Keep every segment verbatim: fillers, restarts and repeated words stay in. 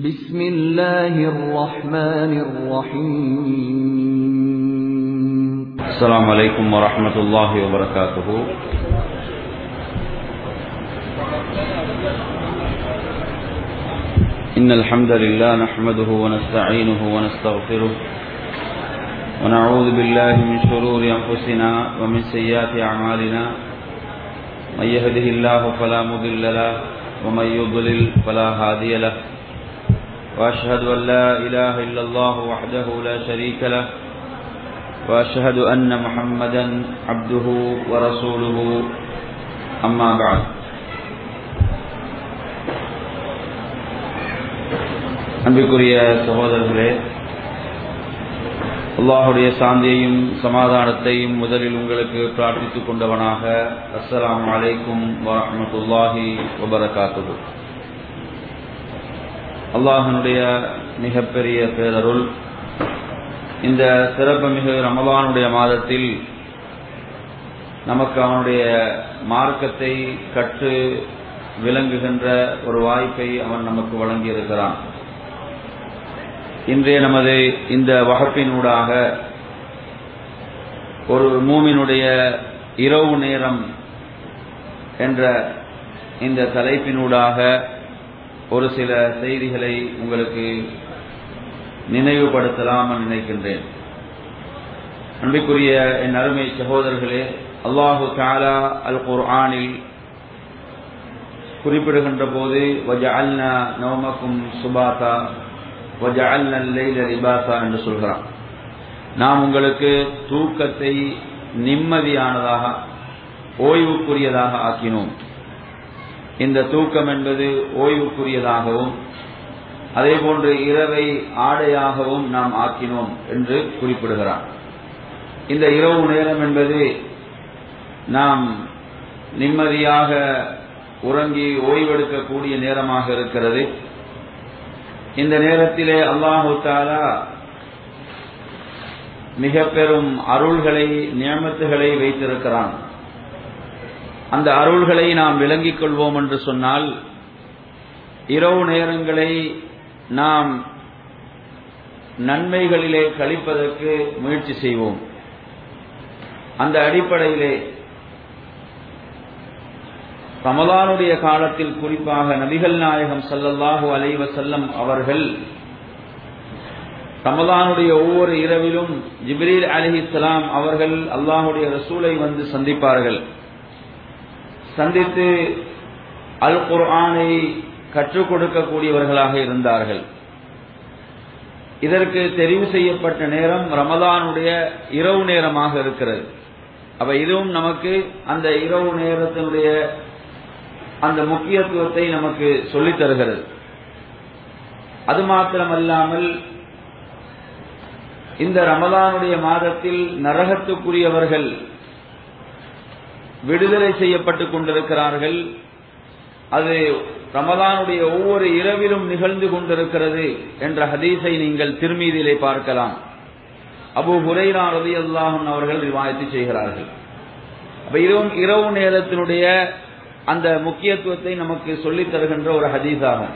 بسم الله الرحمن الرحيم. السلام عليكم ورحمة الله وبركاته. إن الحمد لله نحمده ونستعينه ونستغفره ونعوذ بالله من شرور أنفسنا ومن سيئات أعمالنا. من يهده الله فلا مضل له ومن يضلل فلا هادي له. وأشهد أن لا إله إلا الله وحده لا شريك له وأشهد أن محمدا عبده ورسوله. أما بعد. அன்பிற்குரிய சகோதரர்களே, அல்லாஹுடைய சாந்தியையும் சமாதானத்தையும் முதலில் உங்களுக்கு பிரார்த்தித்துக் கொண்டவனாக அஸ்ஸலாமு அலைக்கும் வரஹ்மத்துல்லாஹி வபரகாத்துஹு. அல்லாஹ்வுடைய மிகப்பெரிய பேரருள் இந்த சிறப்புமிகு ரமலானுடைய மாதத்தில் நமக்கு அவனுடைய மார்க்கத்தை கற்று விளங்குகின்ற ஒரு வாய்ப்பை அவன் நமக்கு வழங்கியிருக்கிறான். இன்றைய நமது இந்த வகுப்பினூடாக ஒரு மூமினுடைய இரவு நேரம் என்ற இந்த தலைப்பினூடாக ஒரு சில செய்திகளை உங்களுக்கு நினைவுபடுத்தலாம் நினைக்கின்றேன். அன்பிற்குரிய என் அருமை சகோதரர்களே, அல்லாஹு தஆலா அல் குர்ஆனில் குறிப்பிடுகின்ற போது வஜஅல்னா நௌமக்கும் சுபாதா வஜஅல்னா அல்லைல லிபாஸா என்று சொல்கிறான். நாம் உங்களுக்கு தூக்கத்தை நிம்மதியானதாக ஓய்வுக்குரியதாக ஆக்கினோம். இந்த தூக்கம் என்பது ஓய்வுக்குரியதாகவும் அதே போன்று இரவை ஆடையாகவும் நாம் ஆக்கினோம் என்று குறிப்பிடுகிறான். இந்த இரவு நேரம் என்பது நாம் நிம்மதியாக உறங்கி ஓய்வெடுக்கக்கூடிய நேரமாக இருக்கிறது. இந்த நேரத்திலே அல்லாஹு தஆலா மிக பெரும் அருள்களை நியமத்துகளை வைத்திருக்கிறான். அந்த அருள்களை நாம் விளங்கிக் கொள்வோம் என்று சொன்னால், இரவு நேரங்களை நாம் நன்மைகளிலே கழிப்பதற்கு முயற்சி செய்வோம். அந்த அடிப்படையிலே ரமலானுடைய காலத்தில் குறிப்பாக நபிகள் நாயகம் ஸல்லல்லாஹு அலைஹி வஸல்லம் அவர்கள் ரமலானுடைய ஒவ்வொரு இரவிலும் ஜிப்ரீல் அலைஹிஸ்ஸலாம் அவர்கள் அல்லாஹ்வுடைய ரசூலை வந்து சந்திப்பார்கள். சந்தித்து அல் குர்ஆனை கற்றுக் கொடுக்கக்கூடியவர்களாக இருந்தார்கள். இதற்கு தெரிவு செய்யப்பட்ட நேரம் ரமலானுடைய இரவு நேரமாக இருக்கிறது. அப்ப இதுவும் நமக்கு அந்த இரவு நேரத்தினுடைய அந்த முக்கியத்துவத்தை நமக்கு சொல்லித் தருகிறது. அது மாத்திரமல்லாமல் இந்த ரமலானுடைய மாதத்தில் நரகத்துக்குரியவர்கள் விடுதலை செய்யப்பட்டுக் கொண்டிருக்கிறார்கள். அது ரமலானுடைய ஒவ்வொரு இரவிலும் நிகழ்ந்து கொண்டிருக்கிறது என்ற ஹதீஸை நீங்கள் திர்மீதியிலே பார்க்கலாம். அபூ ஹுரைரா ரலியல்லாஹு அன்ஹு அவர்கள் ரிவாயத்து செய்கிறார்கள். அப்ப இதுவும் இரவு நேரத்தினுடைய அந்த முக்கியத்துவத்தை நமக்கு சொல்லித் தருகின்ற ஒரு ஹதீஸாகும்.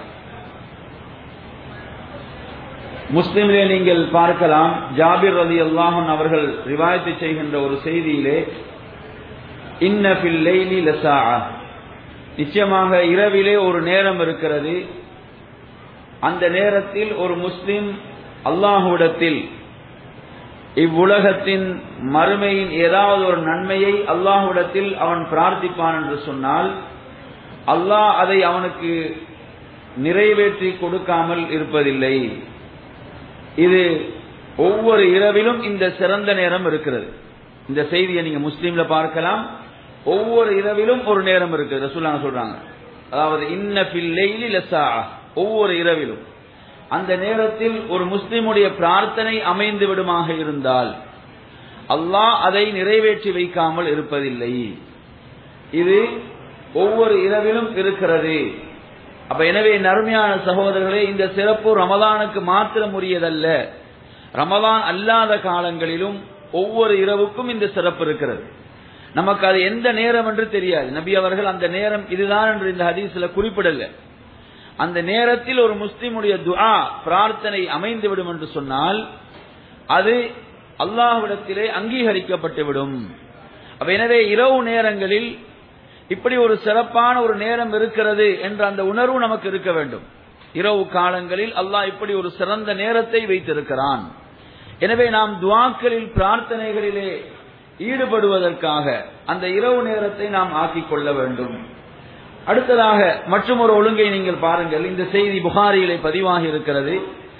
முஸ்லிமிலே நீங்கள் பார்க்கலாம், ஜாபிர் ரலியல்லாஹு அன்ஹு அவர்கள் ரிவாயத்து செய்கின்ற ஒரு செய்தியிலே, இன்ன ஃபில் லைலி லஸாஅ, நிச்சயமாக இரவிலே ஒரு நேரம் இருக்கிறது. அந்த நேரத்தில் ஒரு முஸ்லிம் அல்லாஹ்விடத்தில் இவ்வுலகத்தின் மறுமையின் ஏதாவது ஒரு நன்மையை அல்லாஹ்விடத்தில் அவன் பிரார்த்திப்பான் என்று சொன்னால், அல்லாஹ் அதை அவனுக்கு நிறைவேற்றி கொடுக்காமல் இருப்பதில்லை. இது ஒவ்வொரு இரவிலும் இந்த சிறந்த நேரம் இருக்கிறது. இந்த செய்தியை நீங்க முஸ்லீம்ல பார்க்கலாம். ஒவ்வொரு இரவிலும் ஒரு நேரம் இருக்குது. ரசூலுல்லாஹ் சொல்றாங்க, அதாவது இன்ன ஃபில் லைலி லஸாஅ, ஒவ்வொரு இரவிலும். அந்த நேரத்தில் ஒரு முஸ்லிமுடைய பிரார்த்தனை அமைந்து விடுமாக இருந்தால் அல்லாஹ் அதை நிறைவேற்றி வைக்காமல் இருப்பதில்லை. இது ஒவ்வொரு இரவிலும் இருக்கிறது. அப்ப எனவே நறுமையான சகோதரர்களே, இந்த சிறப்பு ரமலானுக்கு மாத்திரம் உரியதல்ல. ரமலான் அல்லாத காலங்களிலும் ஒவ்வொரு இரவுக்கும் இந்த சிறப்பு இருக்கிறது. நமக்கு அது எந்த நேரம் என்று தெரியாது. நபி அவர்கள் அந்த நேரம் இதுதான் என்று இந்த ஹதீஸ்ல குறிப்பிடல. அந்த நேரத்தில் ஒரு முஸ்லிமுடைய துஆ பிரார்த்தனை அமைந்துவிடும் என்று சொன்னால் அது அல்லாஹ்விடத்திலே அங்கீகரிக்கப்பட்டுவிடும். எனவே இரவு நேரங்களில் இப்படி ஒரு சிறப்பான ஒரு நேரம் இருக்கிறது என்ற அந்த உணர்வு நமக்கு இருக்க வேண்டும். இரவு காலங்களில் அல்லாஹ் இப்படி ஒரு சிறந்த நேரத்தை வைத்திருக்கிறான். எனவே நாம் துஆக்களில் பிரார்த்தனைகளிலே ஈடுபடுவதற்காக அந்த இரவு நேரத்தை நாம் ஆக்கிக் கொள்ள வேண்டும். அடுத்ததாக மற்றும் ஒரு ஒழுங்கை நீங்கள் பாருங்கள். இந்த செய்தி புகாரியிலே பதிவாகி இருக்கிறது.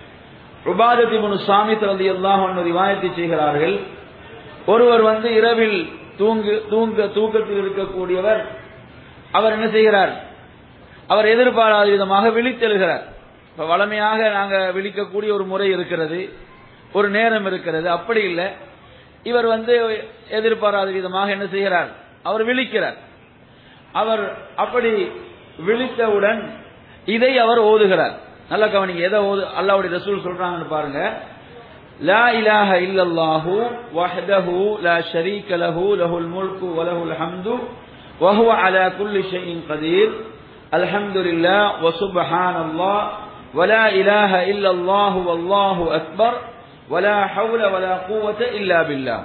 உபாதத் இப்னு ஸாமித் ரலியல்லாஹு அன்ஹு ரிவாயத் செய்கிறார்கள். ஒருவர் வந்து இரவில் தூங்கு தூங்க தூக்கத்தில் இருக்கக்கூடியவர் அவர் என்ன செய்கிறார்? அவர் எதிர்பாராத விதமாக விழித்தெழுகிறார். இப்ப வளமையாக நாங்க விழிக்கக்கூடிய ஒரு முறை இருக்கிறது, ஒரு நேரம் இருக்கிறது. அப்படி இல்லை, இவர் வந்து எதிர்பாராத விதமாக என்ன செய்கிறார்? அவர் விழிக்கிறார். அவர் அப்படி விழித்தவுடன் இதை அவர் ஓதுகிறார். நல்ல கவனிங்க, எதை ஓது அல்லாஹ்வுடைய ரசூல் சொல்றாங்கன்னு பாருங்க. லா இலாஹ இல்லல்லாஹு வஹ்தஹு லா ஷரீக லஹு லஹுல் முல்கு வ லஹுல் ஹம்து வ ஹுவ அலா குல்லி ஷைஇன் கதீர் அல்ஹம்துலில்லாஹ் வ சுப்ஹானல்லாஹ் வ லா இலாஹ இல்லல்லாஹு வல்லாஹு அக்பர் வ லா ஹவ்ல வ லா குவத இல்லா பில்லாஹ்.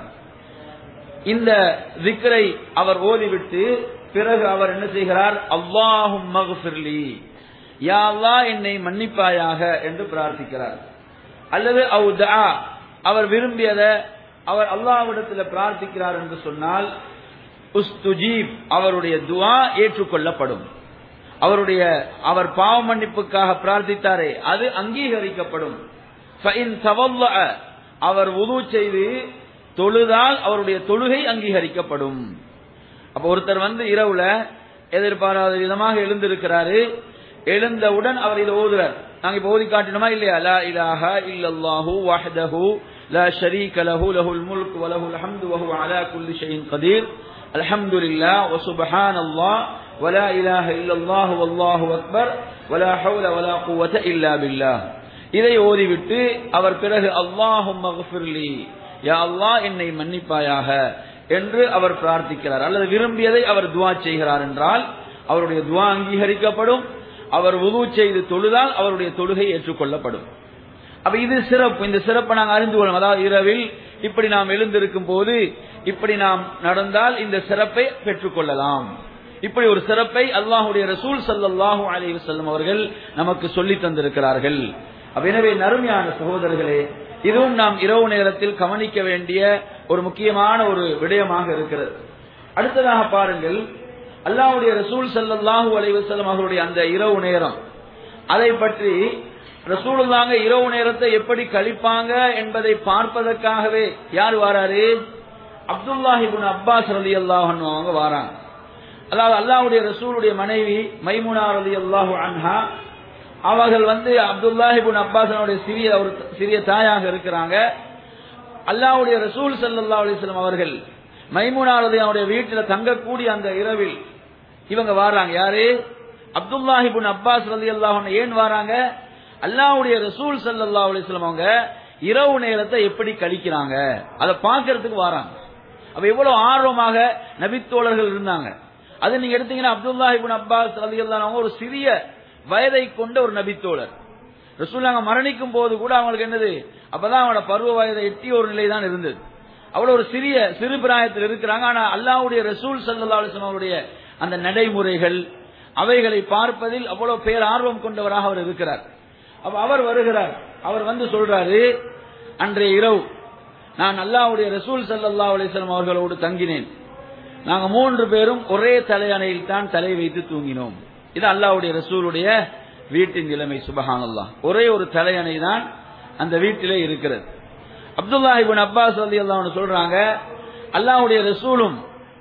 இந்த திக்ரை அவர் ஓதிவிட்டு பிறகு அவர் என்ன செய்கிறார்? அல்லாஹும்ம ஃபிர்லி, யா அல்லாஹ் என்னை மன்னிப்பாயாக என்று பிரார்த்திக்கிறார். அல்லது அவு துஆ, அவர் விரும்பியதை அவர் அல்லாஹ்விடத்தில் பிரார்த்திக்கிறார் என்று சொன்னால் உஸ்துஜீப், அவருடைய துஆ ஏற்றுக்கொள்ளப்படும். அவருடைய அவர் பாவ மன்னிப்புக்காக பிரார்த்தித்தாரே அது அங்கீகரிக்கப்படும். ஃபஇன் தவல்லஅ, அவர் வுது செய்து தொழுதால் அவருடைய தொழுகை அங்கீகரிக்கப்படும். அப்ப ஒருத்தர் வந்து இரவுல எதிர்பாராத விதமாக எழுந்திருக்கிறாரு. எழுந்தவுடன் அவர் இதை ஓதுறார். நாங்க இப்ப ஓதி காட்டினோமா இல்லையா? லா இலாஹ இல்லல்லாஹு வஹ்தஹு லா ஷரீக லஹு லஹுல் முல்கு வ லஹுல் ஹம்து வ ஹுவ அலா குல்லி ஷைஇன் கதீர் அல்ஹம்துலில்லாஹ் வ சுப்ஹானல்லாஹ் வ லா இலாஹ இல்லல்லாஹு வல்லாஹு அக்பர் வ லா ஹவ்ல வ லா குவத இல்லா பில்லாஹ். இதை ஓதிவிட்டு அவர் பிறகு அல்லாஹும்ம ஃபிர்லி, யா அல்லாஹ் என்னை மன்னிப்பாயாக என்று அவர் பிரார்த்திக்கிறார். அல்லது விரும்பியதை அவர் துஆ செய்கிறார் என்றால் அவருடைய துஆ அங்கீகரிக்கப்படும். அவர் வுது செய்து தொழுதால் அவருடைய தொழுகை ஏற்றுக்கொள்ளப்படும். அப்ப இது சிறப்பு. இந்த சிறப்பை நாங்கள் அறிந்து கொள்ளணும். அதாவது இரவில் இப்படி நாம் எழுந்திருக்கும் போது இப்படி நாம் நடந்தால் இந்த சிறப்பை பெற்றுக் கொள்ளலாம். இப்படி ஒரு சிறப்பை அல்லாஹ்வுடைய ரசூல் ஸல்லல்லாஹு அலைஹி வஸல்லம் அவர்கள் நமக்கு சொல்லி தந்திருக்கிறார்கள். எனவே நறுமையான சகோதரர்களே, இதுவும் நாம் இரவு நேரத்தில் கவனிக்க வேண்டிய ஒரு முக்கியமான ஒரு விடயமாக இருக்கிறது. அடுத்ததாக பாருங்கள், அல்லாஹ்வுடைய ரசூல் ஸல்லல்லாஹு அலைஹி வஸல்லம் அவர்களுடைய அந்த இரவு நேரம், அதை பற்றி ரசூலுல்லாஹ் இரவு நேரத்தை எப்படி கழிப்பாங்க என்பதை பார்ப்பதற்காகவே யார் வாராரு? அப்துல்லாஹ் இப்னு அப்பாஸ் ரலியல்லாஹு அன்ஹு அவங்க வாராங்க. அதாவது அல்லாஹ்வுடைய ரசூலுடைய மனைவி மைமுனா ரலியல்லாஹு அன்ஹா அவர்கள் வந்து அப்துல்லாஹ் இப்னு அப்பாஸனுடைய சிறிய ஒரு சிறிய தாயாக இருக்கிறாங்க. அல்லாஹ்வுடைய ரசூல் ஸல்லல்லாஹு அலைஹி வஸல்லம் அவர்கள் மைமுனா ரலியல்லாஹுடைய வீட்டில் தங்கக்கூடிய அந்த இரவில் இவங்க வாராங்க. யாரு? அப்துல்லாஹ் இப்னு அப்பாஸ் ரலியல்லாஹு அன்ஹு. ஏன் வாராங்க? அல்லாஹ்வுடைய ரசூல் ஸல்லல்லாஹு அலைஹி வஸல்லம் அவங்க இரவு நேரத்தை எப்படி கழிக்கிறாங்க அதை பார்க்கிறதுக்கு வாராங்க. அப்ப எவ்வளவு ஆர்வமாக நபித்தோழர்கள் இருந்தாங்க. அது நீங்க எடுத்தீங்கன்னா அப்துல்லாஹ் இப்னு அப்பாஸ் ரலியல்லாஹு அன்ஹு ஒரு சிறிய வயதை கொண்ட ஒரு நபித்தோழர். ரசூலுல்லாஹ் மரணிக்கும் போது கூட அவங்களுக்கு என்னது, அப்பதான் அவங்களோட பருவ வயதை எட்டிய ஒரு நிலை தான் இருந்தது. அவ்வளவு ஒரு சிறிய சிறு பிராயத்தில் இருக்கிறாங்க. ஆனா அல்லாஹ்வுடைய ரசூல் ஸல்லல்லாஹு அலைஹி வஸல்லம் அவருடைய அந்த நடைமுறைகள் அவைகளை பார்ப்பதில் அவ்வளவு பேர் ஆர்வம் கொண்டவராக அவர் இருக்கிறார். அப்ப அவர் வருகிறார். அவர் வந்து சொல்றாரு, அன்றைய இரவு நான் அல்லாஹ்வுடைய ரசூல் ஸல்லல்லாஹு அலைஹி வஸல்லம் அவர்களோடு தங்கினேன். நாங்க மூன்று பேரும் ஒரே தலையணையில் தான் தலை வைத்து தூங்கினோம். இது அல்லாஹ்வுடைய ரசூலுடைய வீட்டின் நிலைமை. சுப்ஹானல்லாஹ், ஒரே ஒரு தலையணை தான் அந்த வீட்டிலே இருக்கிறது. அப்துல்லாஹ் இப்னு அப்பாஸ் ரலியல்லாஹு அன்ஹு சொல்றாங்க, அல்லாஹ்வுடைய ரசூலும்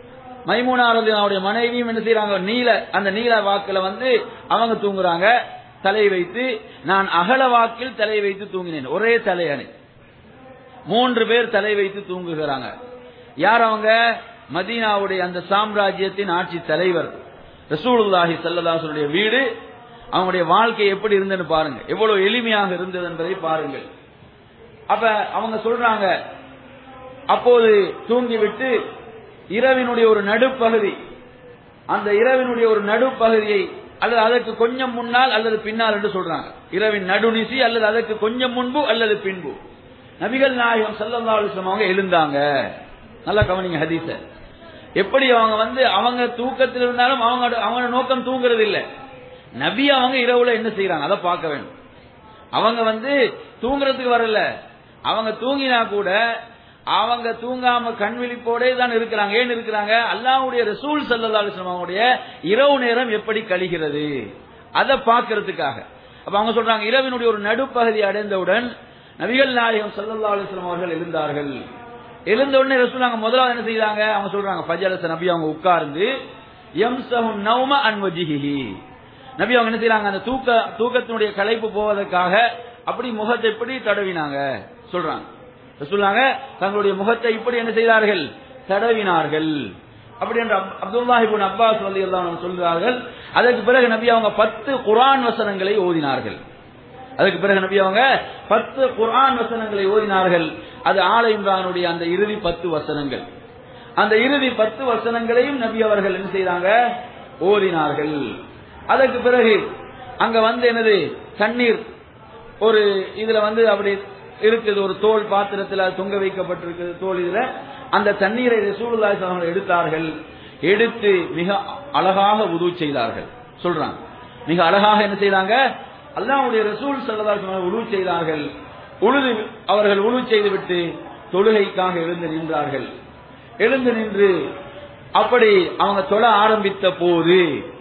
மைமுனா ரலியல்லாஹுடைய மனைவியும் என்ன செய்றாங்க, நீல அந்த நீல வாக்குல வந்து அவங்க தூங்குறாங்க தலை வைத்து. நான் அகல வாக்கில் தலை வைத்து தூங்கினேன். ஒரே தலையணை, மூன்று பேர் தலை வைத்து தூங்குகிறாங்க. யார் அவங்க? மதீனாவுடைய அந்த சாம்ராஜ்யத்தின் ஆட்சி தலைவர் ரசூலுல்லாஹி ஸல்லல்லாஹு அலைஹி வஸல்லம் வீடு. அவங்களுடைய வாழ்க்கை எப்படி இருந்ததுன்னு பாருங்க, எவ்வளவு எளிமையாக இருந்தது என்பதை பாருங்கள். அப்ப அவங்க சொல்றாங்க, அப்போது தூங்கிவிட்டு இரவினுடைய ஒரு நடுப்பகுதி, அந்த இரவினுடைய ஒரு நடுப்பகுதியை அல்லது அதற்கு கொஞ்சம் முன்னால் அல்லது பின்னால் என்று சொல்றாங்க. இரவின் நடுநிசி அல்லது அதற்கு கொஞ்சம் முன்பு அல்லது பின்பு நபிகள் நாயகம் ஸல்லல்லாஹு அலைஹி வஸல்லம் அவங்க எழுந்தாங்க. நல்லா கவனிங்க ஹதீஸ. எப்படி அவங்க வந்து அவங்க தூக்கத்தில் இருந்தாலும் அவங்க அவங்க நோக்கம் தூங்குறது இல்ல. நபி அவங்க இரவுல என்ன செய்யறாங்க அதை பார்க்க வேண்டும். அவங்க வந்து தூங்குறதுக்கு வரல. அவங்க தூங்கினா கூட அவங்க தூங்காம கண் விழிப்போடே தான் இருக்கிறாங்க. ஏன் இருக்கிறாங்க? அல்லாஹ்வுடைய ரசூல் ஸல்லல்லாஹு அலைஹி வஸல்லம் அவங்களுடைய இரவு நேரம் எப்படி கழிகிறது அதை பார்க்கிறதுக்காக. அப்ப அவங்க சொல்றாங்க இரவினுடைய ஒரு நடுப்பகுதி அடைந்தவுடன் நபிகள் நாயகம் ஸல்லல்லாஹு அலைஹி வஸல்லம் அவர்கள் எழுந்தார்கள். எழுந்த உடனே ரசூல் அவங்க முதலாவது என்ன செய்தாங்க? அவங்க சொல்றாங்க ஃபஜலஸ நபி அவங்க உட்கார்ந்து யம்ஸஹு நௌம அன் வஜ்ஹிஹி. நபி அவங்க என்ன செய்றாங்க? அந்த தூக்க தூக்கத்தினுடைய களைப்பு போவதற்காக அப்படி முகத்தை இப்படி தடவினாங்க சொல்றாங்க. ரசூலுல்லாஹ் தங்களுடைய முகத்தை இப்படி என்ன செய்தார்கள்? தடவினார்கள். அப்படி என்று அப்துல்லாஹ் இப்னு அப்பாஸ் ரலியல்லாஹு அன்ஹு சொல்றார்கள். அதற்கு பிறகு நபி அவங்க பத்து குர்ஆன் வசனங்களை ஓதினார்கள். அதுக்கு பிறகு நபி அவங்க பத்து குர்ஆன் வசனங்களை ஓதினார்கள். அது ஆல இம்ரானுடைய அந்த இறுதி பத்து வசனங்கள். அந்த இறுதி பத்து வசனங்களையும் நபி அவர்கள் என்ன செய்தாங்க? ஓதினார்கள். அதற்கு பிறகு அங்க வந்து என்னது தண்ணீர் ஒரு இதுல வந்து அப்படி இருக்குது, ஒரு தோல் பாத்திரத்தில் தொங்க வைக்கப்பட்டிருக்கிறது தோல். இதுல அந்த தண்ணீரை ரசூலுல்லாஹி ஸல்லல்லாஹு அலைஹி வஸல்லம் எடுத்தார்கள். எடுத்து மிக அழகாக வுது செய்தார்கள் சொல்றாங்க. மிக அழகாக என்ன செய்தாங்க? அல்லாஹ்வுடைய ரசூல் ஸல்லல்லாஹு அலைஹி வஸல்லம் வுது செய்தார்கள். உழுது அவர்கள் வுது செய்துவிட்டு தொழுகைக்காக எழுந்து நின்றார்கள். எழுந்து நின்று அப்படி அவங்க தொழ ஆரம்பித்த போது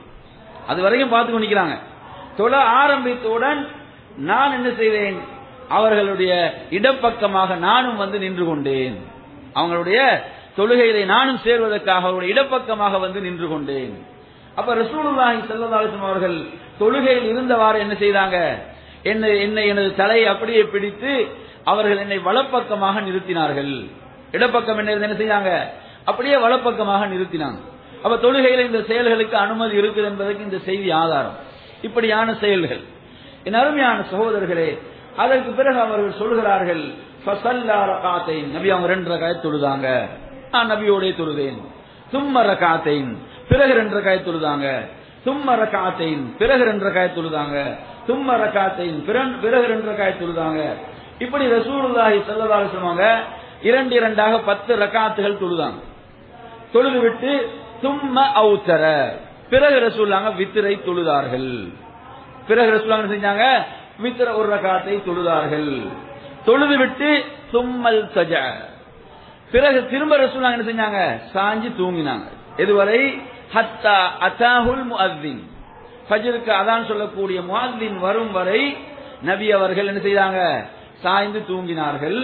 அது வரைக்கும் பார்த்து கொண்டிருக்கிறாங்க. தொழ ஆரம்பித்தவுடன் நான் என்ன செய்தேன்? அவர்களுடைய இடப்பக்கமாக நானும் வந்து நின்று கொண்டேன். அவங்களுடைய தொழுகையை நானும் சேர்வதற்காக அவருடைய இடப்பக்கமாக வந்து நின்று கொண்டேன். அப்ப ரசூலுல்லாஹி ஸல்லல்லாஹு அலைஹி வஸல்லம் அவர்கள் தொழுகையில் இருந்தவாறு என்ன செய்தாங்க? என்னை என்னை எனது தலையை அப்படியே பிடித்து அவர்கள் என்னை வலப்பக்கமாக நிறுத்தினார்கள். இடப்பக்கம் என்ன என்ன செய்தாங்க? அப்படியே வலப்பக்கமாக நிறுத்தினாங்க. அப்ப தொழுகையில இந்த செயல்களுக்கு அனுமதி இருக்குது என்பதற்கு இந்த செய்தி ஆதாரம். இப்படியான செயல்கள் என் அருமையான சகோதரர்களே. அதற்கு பிறகு அவர்கள் சொல்கிறார்கள் ஃபஸல்லா ரகாத்தைன். நபி அவங்க ரெண்டு ரகாத் தொழுதாங்க. நான் நபியோடே தொழுதேன். சும்ம ரகாத்தைன். பிறகு ரெண்டு ரகாத் தொழுதாங்க. சும்ம ரகாத்தைன். பிறகு ரெண்டு ரகாத் தொழுதாங்க. சும்ம ரகாத்தைன். பிறகு ரெண்டு ரகாத் தொழுதாங்க. இப்படி ரசூலுல்லாஹி ஸல்லல்லாஹு அலைஹி வஸல்லம் இரண்டு இரண்டாக பத்து ரகாத்துகள் தொழுதாங்க. தொழுது விட்டு சும்ம அவுத்தர. பிறகு ரசூலுல்லாஹ் வித்ரை தொழுதார்கள். பிறகு ரசூலுல்லாஹ் என்ன செஞ்சாங்க? வித்ர ஒரு ரகாத்தை தொழுதார்கள். தொழுது விட்டு சும்மல் சஜ. பிறகு திரும்ப ரசூலுல்லாஹ் என்ன செஞ்சாங்க? சாஞ்சி தூங்கினாங்க. இதுவரை ஹத்தா அதாஹுல் முஅஸ்ஸின். ஃபஜ்ருக்கு அதான் சொல்லக்கூடிய முஅஸ்ஸின் வரும் வரை நபி அவர்கள் என்ன செய்தாங்க? சாய்ந்து தூங்கினார்கள்.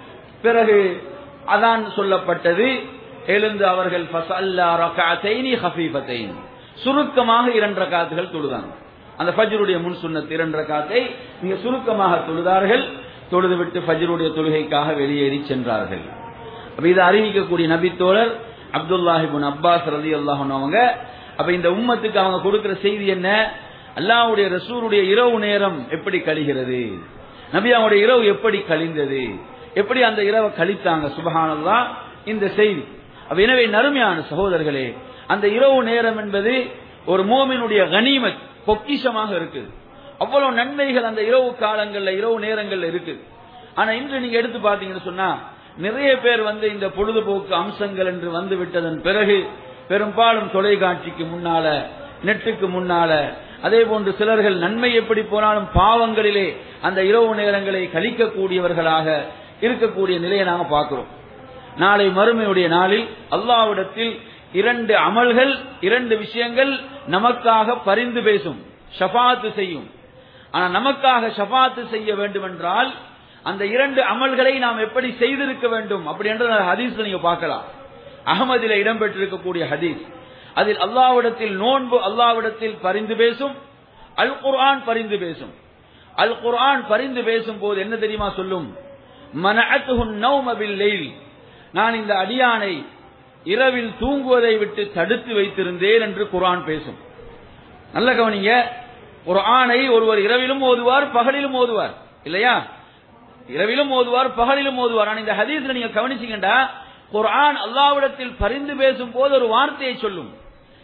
பிறகு அதான் சொல்லப்பட்டது. எழுந்து அவர்கள் ஃபஸல்லா ரகஅத்தைனி ஹஃபீஃபத்தைன். சுருக்கமாக இரண்டு ரகாத்துகள் தொழுதாங்க. அந்த ஃபஜ்ருடைய முன் சுன்னத் இரண்டு ரகாத்தை மிக சுருக்கமாக தொழுதார்கள். தொழுது விட்டு ஃபஜ்ருடைய தொழுகைக்காக வெளியேறி சென்றார்கள். அப்ப இதை அறிவிக்கக்கூடிய நபி தோழர் அப்துல்லாஹ் இப்னு அப்பாஸ் ரலியல்லாஹு அன்ஹு அவங்க. அப்ப இந்த உம்மத்துக்கு அவங்க கொடுக்கிற செய்தி என்ன? அல்லாஹ்வுடைய ரசூலுடைய இரவு நேரம் எப்படி கழிகிறது, நபி அவங்களுடைய இரவு எப்படி கழிந்தது, எப்படி அந்த இரவை கழித்தாங்க. சுப்ஹானல்லாஹ் இந்த செய்தி. அப்ப எனவே நறுமையான சகோதரர்களே, அந்த இரவு நேரம் என்பது ஒரு மூமினுடைய கனிமத், பொக்கிஷமாக இருக்குது. அவ்வளவு நன்மைகள் அந்த இரவு காலங்கள்ல இரவு நேரங்கள்ல இருக்குது. ஆனா இன்று நீங்க எடுத்து பாத்தீங்கன்னு சொன்னா நிறைய பேர் வந்து இந்த பொழுதுபோக்கு அம்சங்கள் என்று வந்து விட்டதன் பிறகு பெரும்பாலும் தொலைக்காட்சிக்கு முன்னால, நெட்டுக்கு முன்னால, அதே போன்று சிலர்கள் நன்மை எப்படி போனாலும் பாவங்களிலே அந்த இரவு நேரங்களை கழிக்கக்கூடியவர்களாக இருக்கக்கூடிய நிலையை நாங்க பார்க்கிறோம். நாளை மறுமையுடைய நாளில் அல்லாஹ்விடத்தில் இரண்டு அமல்கள், இரண்டு விஷயங்கள் நமக்காக பரிந்து பேசும், ஷஃபாத்து செய்யும். ஆனா நமக்காக ஷஃபாத்து செய்ய வேண்டும் என்றால் அந்த இரண்டு அமல்களை நாம் எப்படி செய்திருக்க வேண்டும் அப்படி என்ற ஹதீஸ் நீங்க பார்க்கலாம். அஹ்மதில இடம்பெற்றிருக்கக்கூடிய ஹதீஸ். அதில் அல்லாஹ்விடத்தில் நோன்பு அல்லாஹ்விடத்தில் பரிந்து பேசும், அல் குர்ஆன் பரிந்து பேசும். அல் குர்ஆன் பரிந்து பேசும் போது என்ன தெரியுமா சொல்லும்? மனஅத்துஹுன் நௌம பில் லைல். நான் இந்த அடியானை இரவில் தூங்குவதை விட்டு தடுத்து வைத்திருந்தேன் என்று குர்ஆன் பேசும். நல்ல கவனிங்க, குர்ஆனை ஒருவர் இரவிலும் ஓதுவார், பகலிலும் ஓதுவார் இல்லையா? இரவிலும் ஓதுவார், பகலிலும் ஓதுவார். ஆனா இந்த ஹதீஸ்ல நீங்க கவனிச்சீங்கடா, குர்ஆன் அல்லாஹ்விடத்தில் பரிந்து பேசும் போது ஒரு வார்த்தையை சொல்லும்.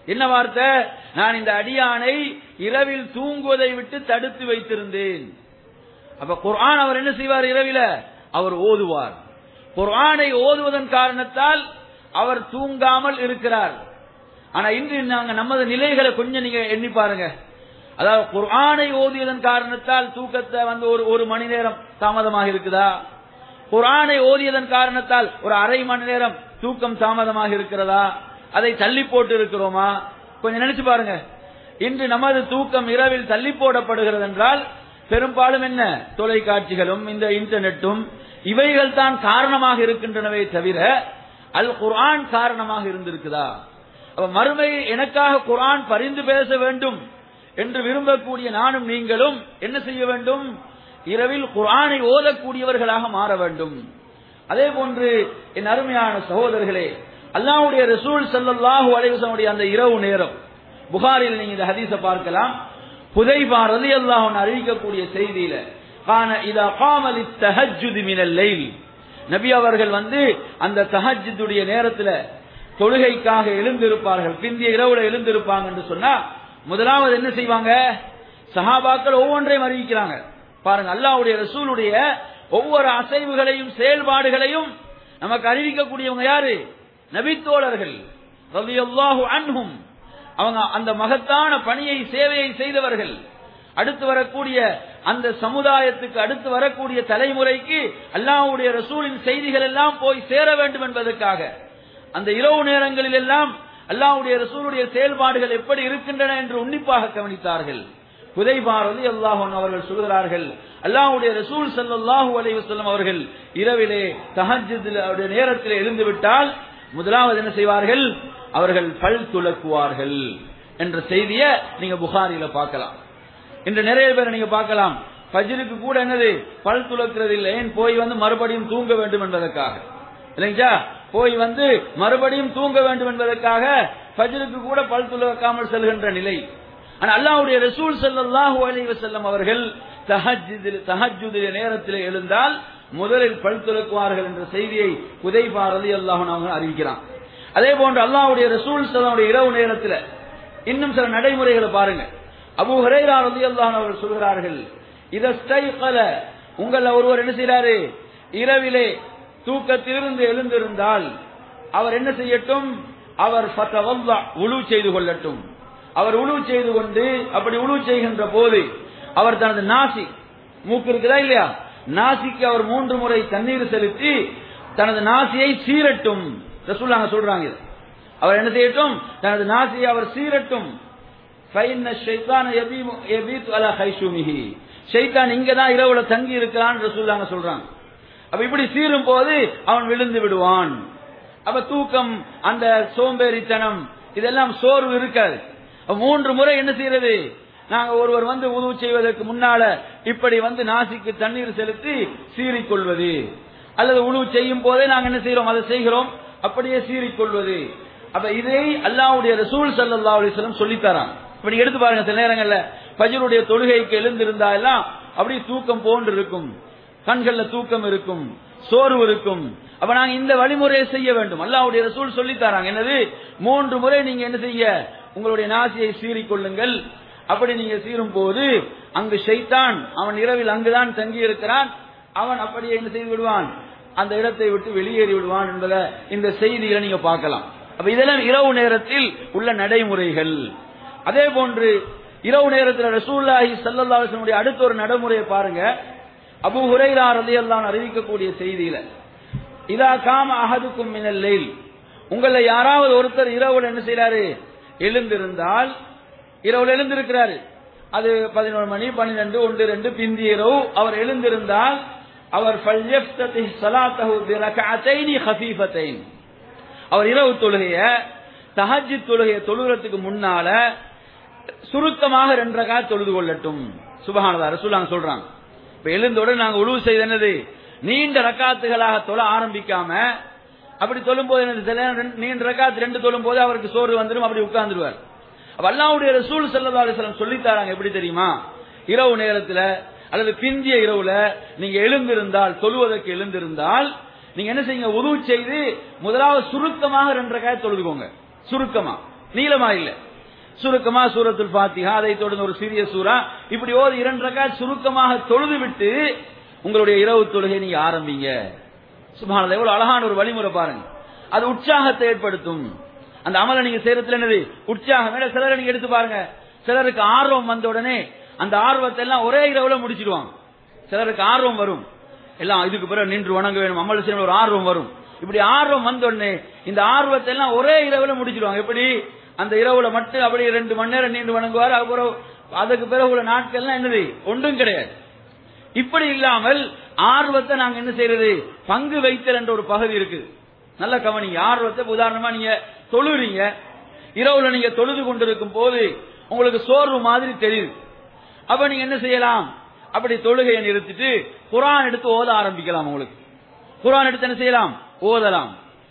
என்ன வார்த்தை? நான் இந்த அடியானை இரவில் தூங்குவதை விட்டு தடுத்து வைத்திருந்தேன். அப்ப குர்ஆன் அவர் என்ன செய்வார்? இரவில அவர் ஓதுவார். குர்ஆனை ஓதுவதன் காரணத்தால் அவர் தூங்காமல் இருக்கிறார். ஆனா இன்று நாங்க நமது நிலைகளை கொஞ்சம் நீங்க எண்ணி பாருங்க. அதாவது குர்ஆனை ஓதியதன் காரணத்தால் தூக்கத்தை வந்து ஒரு ஒரு மணி நேரம் தாமதமாக இருக்குதா? குர்ஆனை ஓதியதன் காரணத்தால் ஒரு அரை மணி நேரம் தூக்கம் தாமதமாக இருக்கிறதா? அதை தள்ளி போட்டு இருக்கிறோமா? கொஞ்சம் நினைச்சு பாருங்க. இன்று நமது தூக்கம் இரவில் தள்ளி போடப்படுகிறது என்றால் பெரும்பாலும் என்ன, தொலைக்காட்சிகளும் இந்த இன்டர்நெட்டும் இவைகள் தான் காரணமாக இருக்கின்றனவே தவிர அல் குர்ஆன் காரணமாக இருந்திருக்குதா? மறுமை எனக்காக குர்ஆன் பரிந்து பேச வேண்டும் என்று விரும்பக்கூடிய நானும் நீங்களும் என்ன செய்ய வேண்டும்? இரவில் குர்ஆனை ஓதக்கூடியவர்களாக மாற வேண்டும். அதே போன்று என் அருமையான சகோதரர்களே, அல்லாஹ்வுடைய ரசூல் ஸல்லல்லாஹு அலைஹி வஸல்லம் அந்த இரவு நேரம், புகாரில் நீங்க இந்த ஹதீஸை பார்க்கலாம். ஹுதைபா ரலியல்லாஹு அன்ஹு அறிவிக்கக்கூடிய செய்தியில கான இதா காம லித்தஹஜ்ஜுத் மினல் லைல், நபி அவர்கள் வந்து அந்த தஹஜ்ஜுடைய நேரத்துல தொழுகைக்காக எழுந்திருப்பார்கள், பிந்திய இரவுல எழுந்திருப்பாங்க என்று சொன்னா முதலாவது என்ன செய்வாங்க? சஹாபாக்கள் ஒவ்வொன்றையும் அறிவிக்கிறாங்க. பாருங்க, அல்லாஹ்வுடைய ரசூலுடைய ஒவ்வொரு அசைவுகளையும் செயல்பாடுகளையும் நமக்கு அறிவிக்கக்கூடியவங்க யாரு? நபித்தோழர்கள் ரலியல்லாஹு அன்ஹும். அவங்க அந்த மகத்தான பணியை, சேவையை செய்தவர்கள். அடுத்து வரக்கூடிய அந்த சமுதாயத்துக்கு, அடுத்து வரக்கூடிய தலைமுறைக்கு அல்லாஹ்வுடைய ரசூலின் செய்திகள் எல்லாம் போய் சேர வேண்டும் என்பதற்காக அந்த இரவு நேரங்களில் எல்லாம் அல்லாஹ்வுடைய ரசூலுடைய செயல்பாடுகள் எப்படி இருக்கின்றன என்று உன்னிப்பாக கவனித்தார்கள். ஹுதைபா ரலியல்லாஹு அன்ஹு அவர்கள் சொல்கிறார்கள், அல்லாஹ்வுடைய ரசூல் ஸல்லல்லாஹு அலைஹி வஸல்லம் அவர்கள் இரவிலே தஹஜ்ஜுடைய நேரத்தில் எழுந்து விட்டால் முதலாவது என்ன செய்வார்கள்? அவர்கள் பல் துலக்குவார்கள் என்ற செய்தியை நீங்க புகாரில பார்க்கலாம். இன்று நிறைய பேர் நீங்க பார்க்கலாம், ஃபஜ்ருக்கு கூட என்னது பல் துலக்கிறது இல்லை. ஏன்? போய் வந்து மறுபடியும் தூங்க வேண்டும் என்பதற்காக, இல்லைங்களா? போய் வந்து மறுபடியும் தூங்க வேண்டும் என்பதற்காக ஃபஜ்ருக்கு கூட பல் துலக்காமல் செல்கின்ற நிலை. ஆனா அல்லாஹ்வுடைய ரசூல் ஸல்லல்லாஹு அலைஹி வஸல்லம் அவர்கள் தஹஜ்ஜுத் தஹஜ்ஜுடைய நேரத்தில் எழுந்தால் முதலில் பல் துலக்குவார்கள் என்ற செய்தியை ஹுதைபா ரலியல்லாஹு அன்ஹு அறிவிக்கிறான். அதே போன்று அல்லாஹ்வுடைய ரசூல் ஸல்லல்லாஹு அலைஹி இரவு நேரத்தில் இன்னும் சில நடைமுறைகளை பாருங்க. அபூ ஹுரைரா ரலியல்லாஹு அன்ஹு அவர்கள் சொல்கிறார்கள், இதஸ்தைகல, உங்கள ஒருவர் என்ன செய்றாரு? இரவிலே தூக்கத்திலிருந்து எழுந்திருந்தால் அவர் என்ன செய்யட்டும்? அவர் ஃபதவல்லா, உலு செய்து கொள்ளட்டும். அவர் உலு செய்து கொண்டு, அப்படி உலு செய்கின்ற போது அவர் தனது நாசி, மூக்கு இருக்குதா இல்லையா, நாசிக்கு அவர் மூன்று முறை தண்ணீர் செலுத்தி தனது நாசியை சீரட்டும். ரசூலுல்லாஹ் சொல்றாங்க, அவர் என்ன செய்யட்டும்? தனது நாசியை அவர் சீரட்டும். ஃபைன்ன ஷைத்தான யபீது அலா கைஷுமிஹி, ஷைத்தான் இங்க தான் இரவுல தங்கி இருக்கிறான் ரசூலுல்லாஹ் சொல்றாங்க. அப்ப இப்படி சீரும் போது அவன் விழுந்து விடுவான். அப்ப தூக்கம், அந்த சோம்பேறித்தனம், இதெல்லாம் சோர்வு இருக்காது. மூன்று முறை என்ன செய்யறது? நாங்க ஒருவர் வந்து உது செய்வதற்கு முன்னால இப்படி வந்து நாசிக்கு தண்ணீர் செலுத்தி சீறிக்கொள்வது, அல்லது உது செய்யும் போதே நாங்க என்ன செய்யறோம்? அதை செய்கிறோம், அப்படியே சீறிக்கொள்வது. அப்ப இதை அல்லாஹ்வுடைய ரசூல் ஸல்லல்லாஹு அலைஹி வஸல்லம் சொல்லித்தரான். இப்படி எடுத்து பாருங்க. சில நேரங்கள்ல ஃபஜ்ருடைய தொழுகைக்கு எழுந்திருந்தா எல்லாம் அப்படியே தூக்கம் போன்று இருக்கும், கண்கள்ல தூக்கம் இருக்கும், சோர்வு இருக்கும். அப்ப நாங்க இந்த வழிமுறையை செய்ய வேண்டும். அல்லாஹ்வுடைய ரசூல் சொல்லி தராங்க, என்னது? மூன்று முறை நீங்க என்ன செய்ய? உங்களுடைய நாசியை சீறிக்கொள்ளுங்கள். அப்படி நீங்க சீரும் போது அங்கு ஷைத்தான், அவன் இரவில் அங்குதான் தங்கி இருக்கிறான், அவன் அப்படியே என்ன செய்து விடுவான்? அந்த இடத்தை விட்டு வெளியேறி விடுவான் என்பதை இந்த செய்திகளை நீங்க பார்க்கலாம். அப்ப இதெல்லாம் இரவு நேரத்தில் உள்ள நடைமுறைகள். அதே போன்று இரவு நேரத்தில் ரசூலுல்லாஹி ஸல்லல்லாஹு அலைஹி வஸல்லம் அடுத்த ஒரு நடைமுறையை பாருங்க. அபூ ஹுரைரா ரலியல்லாஹு அன்ஹு அறிவிக்கக்கூடிய செய்தியில, இதா காம அஹதுக்கும் மினல் லைல், உங்கள யாராவது ஒருத்தர் இரவுல என்ன செய்யறாரு? எழுந்திருந்தால், இரவுல எழுந்திருக்கிறாரு, அது பதினொரு மணி, பன்னிரண்டு, ஒன்று, ரெண்டு, பிந்தி இரவு அவர் எழுந்திருந்தால் அவர் ஃபல்யஃப்தஹி ஸலாத்தஹு பிரகஅத்தைனி கஃபீஃபத்தைன், அவர் இரவு தொழுகைய, தஹஜ்ஜுத் தொழுகைய தொழுகிறதுக்கு முன்னால சுருக்கமாக ரெண்டு ரக்காத் தொழுது கொள்ளட்டும். சுப்ஹானல்லாஹ், ரசூலுல்லாஹ் சொல்றாங்க. இப்ப எழுந்தோட நாங்க உலு செய்து என்னது? நீண்ட ரக்காத்துகளாக தொழ ஆரம்பிக்காம, அப்படி தொழும் போது என்னது? நீண்ட ரக்காத் ரெண்டு தொழும் போது அவருக்கு சோறு வந்துடும், அப்படி உட்கார்ந்துருவார். அப்ப அல்லாஹ்வுடைய ரசூல் ஸல்லல்லாஹு அலைஹி வஸல்லம் சொல்லி தராங்க, எப்படி தெரியுமா? இரவு நேரத்துல அல்லது பிந்திய இரவுல நீங்க எழுந்திருந்தால், தொழுவதற்கு எழுந்திருந்தால் நீங்க என்ன செய்யுங்க? உது செய்து முதலாவது சுருக்கமாக ரெண்டு ரக்காத் தொழுதுக்கோங்க. சுருக்கமா நீளமா இல்ல, சுருக்கமா சூரத்துல் ஃபாத்திஹா, அதை தொடர்ந்து ஒரு சிறிய சூரா, இப்படி ஓதி இரண்டு ரக்காத் சுருக்கமாக தொழுது விட்டு உங்களுடைய இரவு தொழுகை நீங்க ஆரம்பிங்க. சுப்ஹானல்லாஹ், எவ்வளவு அழகான ஒரு வழிமுறை பாருங்க. அது உற்சாகத்தை ஏற்படுத்தும். அந்த அமலை நீங்க செய்யறதுல என்னது உற்சாகம். சிலரை நீங்க எடுத்து பாருங்க, சிலருக்கு ஆர்வம் வந்த உடனே அந்த ஆர்வத்தை எல்லாம் ஒரே இரவுல முடிச்சிடுவாங்க. சிலருக்கு ஆர்வம் வரும், எல்லாம் இதுக்கு பிறகு நின்று வணங்க வேணும், அமல் செய்யணும், ஒரு ஆர்வம் வரும். இப்படி ஆர்வம் வந்த உடனே இந்த ஆர்வத்தை எல்லாம் ஒரே இரவுல முடிச்சிடுவாங்க. எப்படி அந்த இரவுல மட்டும் அப்படியே ரெண்டு மணி நேரம் நின்று வணங்குவார், அப்புறம் அதுக்கு பிறகு உள்ள நாட்கள்லாம் என்னது ஒன்றும் கிடையாது. இப்படி இல்லாமல் ஆர்வத்தை நாங்க என்ன செய்யறது, பங்கு வைத்தல் என்ற ஒரு பகுதி இருக்கு. நல்ல கவனிங்க. ஆர்வத்தை உதாரணமா நீங்க தொழுறீங்க, இரவுல நீங்க தொழுது கொண்டிருக்கும் போது உங்களுக்கு சோர்வு மாதிரி தெரியுது. அப்ப நீங்க என்ன செய்யலாம், அப்படி தொழுகையை நிறுத்திட்டு குர்ஆன் எடுத்து ஓத ஆரம்பிக்கலாம். உங்களுக்கு குர்ஆன் எடுத்து என்ன செய்யலாம், ஓதலாம்.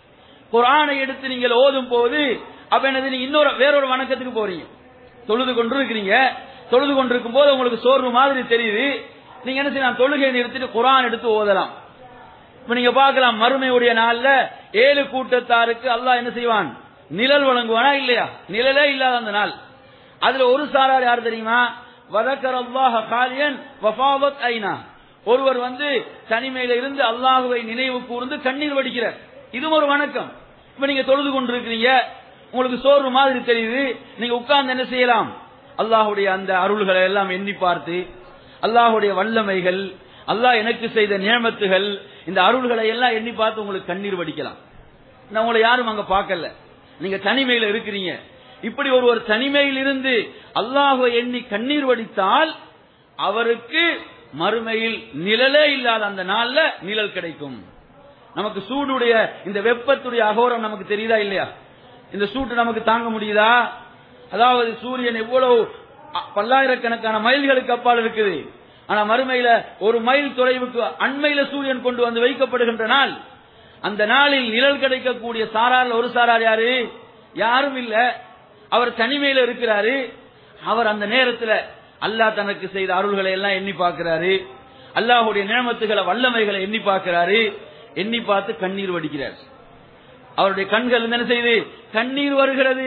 குர்ஆனை எடுத்து நீங்கள் ஓதும் போது அப்ப என்னது, நீங்க இன்னொரு வேறொரு வணக்கத்துக்கு போறீங்க. தொழுது கொண்டு இருக்கிறீங்க, தொழுது கொண்டிருக்கும் போது உங்களுக்கு சோர்வு மாதிரி தெரியுது, நீங்க என்ன செய்யலாம், தொழுகையை நிறுத்திட்டு குர்ஆன் எடுத்து ஓதலாம். இப்ப நீங்க பார்க்கலாம், மறுமையுடைய நாள்ல ஏழு கூட்டத்தாருக்கு அல்லாஹ் என்ன செய்வான், நிழல் வழங்குவானா இல்லையா? நிழலே இல்லாத அந்த நாள். அதுல ஒரு சாரார் யார் தெரியுமா, வதக்கரல்லாஹ காலியன் வஃபாவத் ஐனா, ஒருவர் வந்து தனிமையில இருந்து அல்லாஹுவை நினைவு கூர்ந்து கண்ணீர் வடிக்கிறார். இதுவும் ஒரு வணக்கம். இப்ப நீங்க தொழுது கொண்டிருக்கிறீங்க, உங்களுக்கு சோர்வு மாதிரி தெரியுது, நீங்க உட்கார்ந்து என்ன செய்யலாம், அல்லாஹுடைய அந்த அருள்களை எல்லாம் எண்ணி பார்த்து, அல்லாஹுடைய வல்லமைகள், அல்லாஹ் எனக்கு செய்த நியமத்துகள், இந்த அருள்களை எல்லாம் எண்ணி பார்த்து உங்களுக்கு கண்ணீர் வடிக்கலாம். நான் உங்களை யாரும் அங்க பார்க்கல, நீங்க தனிமையில இருக்கிறீங்க. இப்படி ஒருவர் தனிமையில் இருந்து அல்லாஹ்வை எண்ணி கண்ணீர் வடித்தால் அவருக்கு மறுமையில் நிழலே இல்லாத அந்த நாள்ல நிழல் கிடைக்கும். நமக்கு சூடுடைய இந்த வெப்பத்துடைய அகோரம் நமக்கு தெரியுதா இல்லையா? இந்த சூட்டு நமக்கு தாங்க முடியுதா? அதாவது சூரியன் எவ்வளவு பல்லாயிரக்கணக்கான மைல்களுக்கு அப்பால் இருக்குது, ஆனா மறுமையில ஒரு மைல் தொலைவுக்கு அண்மையில சூரியன் கொண்டு வந்து வைக்கப்படுகின்ற நாள். அந்த நாளில் நிழல் கிடைக்கக்கூடிய சாரார் ஒரு சாரார் யாரு, யாரும் இல்ல, அவர் தனிமையில இருக்கிறாரு. அவர் அந்த நேரத்தில் அல்லாஹ் தனக்கு செய்த அருள்களை எல்லாம் எண்ணி பார்க்கிறாரு, அல்லாஹுடைய நியமத்துகளை வல்லமைகளை எண்ணி பார்க்கிறாரு. எண்ணி பார்த்து கண்ணீர் வடிக்கிறார். அவருடைய கண்கள் என்ன செய்து கண்ணீர் வருகிறது.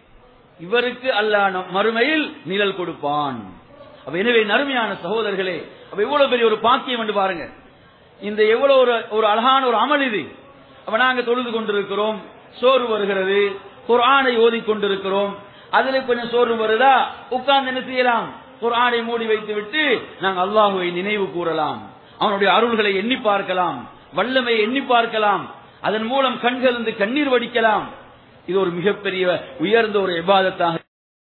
இவருக்கு அல்லாஹ் மறுமையில் நிழல் கொடுப்பான். அப்ப எனவே நறுமையான சகோதரர்களே, அப்ப எவ்வளவு பெரிய ஒரு பாக்கியம் என்று பாருங்க. இந்த எவ்வளவு ஒரு ஒரு அழகான ஒரு அமல் இது. அப்ப நாங்க தொழுது கொண்டிருக்கிறோம், சோர்வு வருகிறது, குர்ஆனை ஓதி கொண்டிருக்கிறோம், அதுல கொஞ்சம் சோர்வு வருதா, உட்கார்ந்து என்ன செய்யலாம், குர்ஆனை மூடி வைத்து விட்டு நாங்கள் அல்லாஹுவை நினைவு கூறலாம், அவனுடைய அருள்களை எண்ணி பார்க்கலாம், வல்லமையை எண்ணி பார்க்கலாம், அதன் மூலம் கண்கள் இருந்து கண்ணீர் வடிக்கலாம். இது ஒரு மிகப்பெரிய உயர்ந்த ஒரு இபாதத்தாக.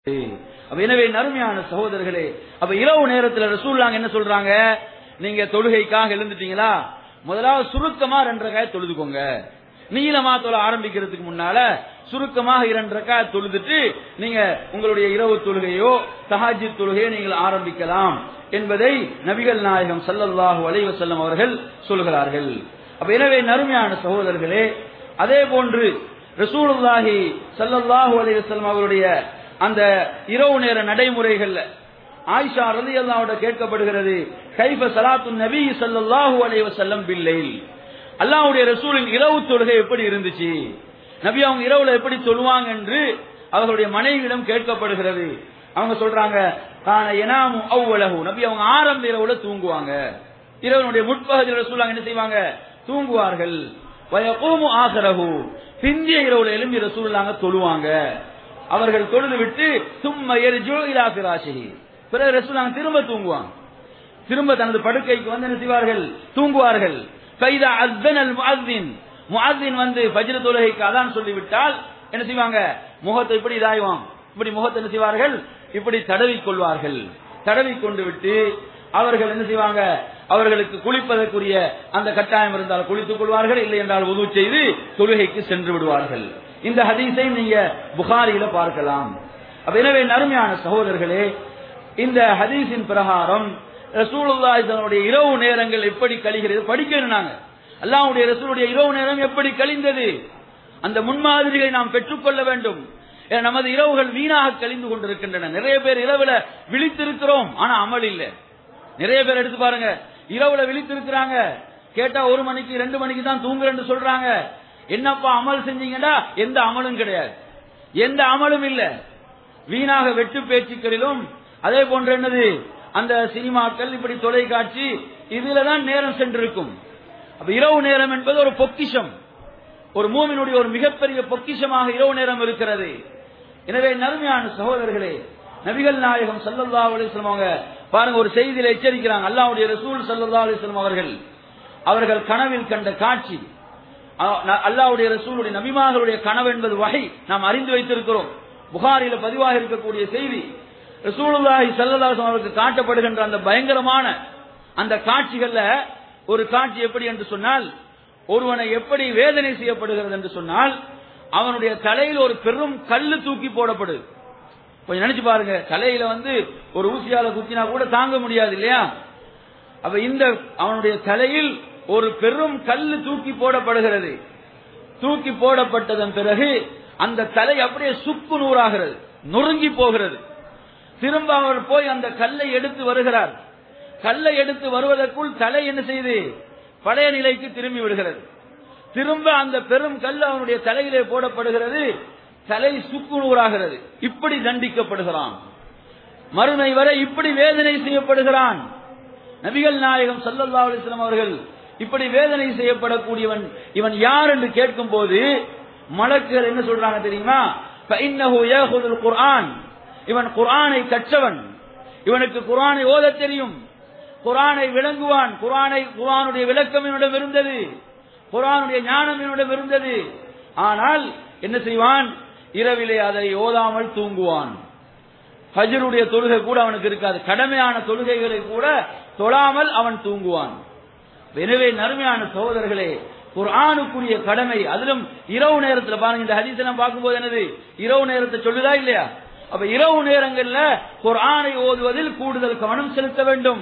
எனவே நறுமையான சகோதரர்களே, அப்ப இரவு நேரத்தில் ரசூலுல்லாஹ் என்ன சொல்றாங்க, நீங்க தொழுகைக்காக எழுந்துட்டீங்களா, முதலாவது சுருக்கமா ரெண்டு ரக்காத் தொழுதுக்கோங்க. நீளமா தொழ ஆரம்பிக்கிறதுக்கு முன்னால சுருக்கமாக இரண்டு ரக்காத் தொழுதுட்டு நீங்க உங்களுடைய இரவு தொழுகையோ தஹஜ்ஜுத் தொழுகையோ நீங்கள் ஆரம்பிக்கலாம் என்பதை நபிகள் நாயகம் ஸல்லல்லாஹு அலைஹி வஸல்லம் அவர்கள் சொல்கிறார்கள். அப்ப எனவே நறுமையான சகோதரர்களே, அதே போன்று ரசூலுல்லாஹி ஸல்லல்லாஹு அலைஹி வஸல்லம் அவருடைய அந்த இரவு நேர நடைமுறைகள்ல ஆயிஷா ரலியல்லாஹு அன்ஹா கேட்கப்படுகிறது, கைஃப ஸலாத்துன் நபி ஸல்லல்லாஹு அலைஹி வஸல்லம் பில்லைல், அல்லாஹ்வுடைய ரசூலின் இரவு தொழுகை எப்படி இருந்துச்சு, நபி அவங்க இரவுல எப்படி தொழுவாங்க என்று அவர்களுடைய மனைவியிடம் கேட்கப்படுகிறது. அவங்க சொல்றாங்க, கான யனாமு அவ்வலஹு, நபி அவங்க ஆரம்ப இரவுல தூங்குவாங்க, இரவுடைய முற்பகுதியில் ரசூலுல்லாஹ் என்ன செய்வாங்க, தூங்குவார்கள். வயகூமு ஆகிரஹு, பிந்திய இரவுல எழும்பி ரசூலுல்லாஹ் தொழுவாங்க. அவர்கள் தொழுது விட்டு சும்ம யர்ஜு இலா ஃபிராஷிஹி, பிறகு ரசூலுல்லாஹ் திரும்ப தூங்குவாங்க, திரும்ப தனது படுக்கைக்கு வந்து என்ன செய்வார்கள், தூங்குவார்கள். ஃபைதா அஸ்ஸனல் முஅஸ்ஸின், முஅஸ்ஸின் வந்து ஃபஜ்ர் தொழுகைக்கு அதான் சொல்லிவிட்டால் என்ன செய்வாங்க, முகத்தை இப்படி இதாய்வாங்க, இப்படி முகத்தை என்ன செய்வார்கள், இப்படி தடவி கொள்வார்கள். தடவி கொண்டு விட்டு அவர்கள் என்ன செய்வாங்க, அவர்களுக்கு குளிப்பதற்குரிய அந்த கட்டாயம் இருந்தால் குளித்துக் கொள்வார்கள், இல்லை என்றால் wudu செய்து தொழுகைக்கு சென்று விடுவார்கள். இந்த ஹதீஸை நீங்க புகாரியில பார்க்கலாம். அப்ப எனவே நறுமையான சகோதரர்களே, இந்த ஹதீஸின் பிரகாரம் ரசூலுல்லாஹி ஸல்லல்லாஹு இரவு நேரங்கள் எப்படி கழிகிறது படிக்கணும். நாங்க அல்லாஹ்வுடைய ரசூலுடைய இரவு நேரம் எப்படி கழிந்தது, அந்த முன்மாதிரிகளை நாம் பெற்றுக்கொள்ள வேண்டும். நமது இரவுகள் வீணாக கழிந்து கொண்டிருக்கின்றன. நிறைய பேர் இரவுல விழித்திருக்கிறோம், ஆனா அமல் இல்லை. நிறைய பேர் எடுத்து பாருங்க, இரவுல விழித்திருக்கிறாங்க, கேட்டா ஒரு மணிக்கு ரெண்டு மணிக்கு தான் தூங்குறேன்னு சொல்றாங்க. என்னப்பா அமல் செஞ்சீங்கன்னா எந்த அமலும் கிடையாது. எந்த அமலும் இல்ல. வீணாக வெட்டு பேச்சுக்களிலும் அதே போன்ற என்னது அந்த சினிமாக்கள், இப்படி தொலைக்காட்சி, இதுலதான் நேரம் சென்றிருக்கும். அப்ப இரவு நேரம் என்பது ஒரு பொக்கிஷம், ஒரு மூமினுடைய ஒரு மிகப்பெரிய பொக்கிஷமாக இரவு நேரம் இருக்கிறது. எனவே நறுமையான சகோதரர்களே, நபிகள் நாயகம் ஸல்லல்லாஹு அலைஹி வஸல்லம் அவங்க பாருங்க ஒரு செய்தியில எச்சரிக்கிறாங்க. அல்லாஹ்வுடைய ரசூல் ஸல்லல்லாஹு அலைஹி வஸல்லம் அவர்கள் அவர்கள் கனவில் கண்ட காட்சி, அல்லாஹ்வுடைய ரசூலுடைய நபிமார்களுடைய கனவு என்பது வஹி, நாம் அறிந்து வைத்திருக்கிறோம். புகாரில பதிவாக இருக்கக்கூடிய செய்தி, ரசூலுல்லாஹி ஸல்லல்லாஹு அலைஹி வஸல்லம் அவர்களுக்கு காட்டப்படுகின்ற அந்த பயங்கரமான அந்த காட்சிகள்ல ஒரு காட்சி எப்படி என்று சொன்னால், ஒருவனை எப்படி வேதனை செய்யப்படுகிறது என்று சொன்னால், அவனுடைய தலையில் ஒரு பெரும் கல்லு தூக்கி போடப்படுது. கொஞ்சம் நினைச்சு பாருங்க, தலையில வந்து ஒரு ஊசியால குத்தினா கூட தாங்க முடியாது இல்லையா? அப்ப இந்த அவனுடைய தலையில் ஒரு பெரும் கல்லு தூக்கி போடப்படுகிறது. தூக்கி போடப்பட்டதன் பிறகு அந்த தலை அப்படியே சுக்கு நூறாகிறது, நொறுங்கி போகிறது. திரும்ப அவர் போய் அந்த கல்லை எடுத்து வருகிறார். கல்லை எடுத்து வருவதற்குள் தலை என்ன செய்து பழைய நிலைக்கு திரும்பி விடுகிறது. திரும்ப அந்த பெரும் கல் அவனுடைய தலையிலே போடப்படுகிறது, தலை சுக்கு நூறாகிறது. இப்படி தண்டிக்கப்படுகிறான். மறுமை வரை இப்படி வேதனை செய்யப்படுகிறான். நபிகள் நாயகம் ஸல்லல்லாஹு அலைஹி வஸல்லம் அவர்கள் இப்படி வேதனை செய்யப்படக்கூடியவன் இவன் யார் என்று கேட்கும் போது மலக்குகள் என்ன சொல்றாங்க தெரியுமா? ஃபஇன்னஹு யாஹுதுல் குர்ஆன், இவன் குர்ஆனை கற்றவன், இவனுக்கு குர்ஆனை ஓதத் தெரியும், குர்ஆனை விளங்குவான், குர்ஆனை குர்ஆனுடைய விளக்கம் இவனிடம் இருந்தது, குர்ஆனுடைய ஞானம் இவனிடம் இருந்தது. ஆனால் என்ன செய்வான்? இரவிலே அதை ஓதாமல் தூங்குவான். ஃபஜ்ருடைய தொழுகை கூட அவனுக்கு இருக்காது, கடமையான தொழுகைகளை கூட தொழாமல் அவன் தூங்குவான். எனவே நறுமையான சகோதரர்களே, குர்ஆனுக்குரிய கடமை, அதிலும் இரவு நேரத்தில் பாருங்க, இந்த ஹதீஸை நாம் பார்க்கும்போது என்னது இரவு நேரத்தை சொல்லுதா இல்லையா? அப்ப இரவு நேரங்கள்ல குர்ஆனை ஓதுவதில் கூடுதல் கவனம் செலுத்த வேண்டும்.